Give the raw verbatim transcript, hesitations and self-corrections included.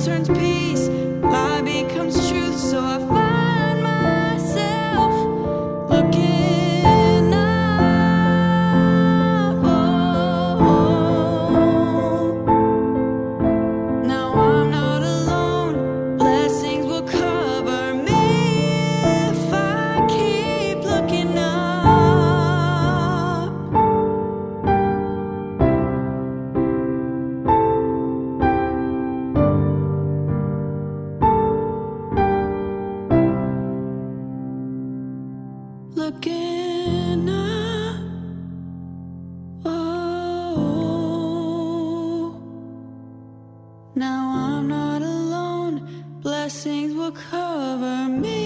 turns peace, lie becomes truth. So I find myself looking up. Oh, now I'm not alone. Blessings will cover me if I keep looking up. Looking up, oh, now I'm not alone. Blessings will cover me.